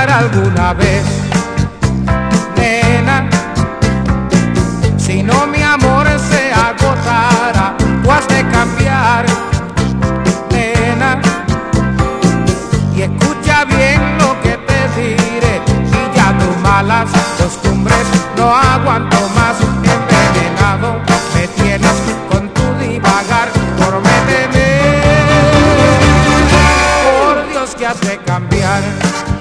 cambiar alguna vez, nena. Si no, mi amor se agotara, tú has de cambiar, nena. Y escucha bien lo que te diré, y ya tus malas costumbres no aguanto más. Envenenado me tienes con tu divagar, por méteme, por Dios que has de cambiar.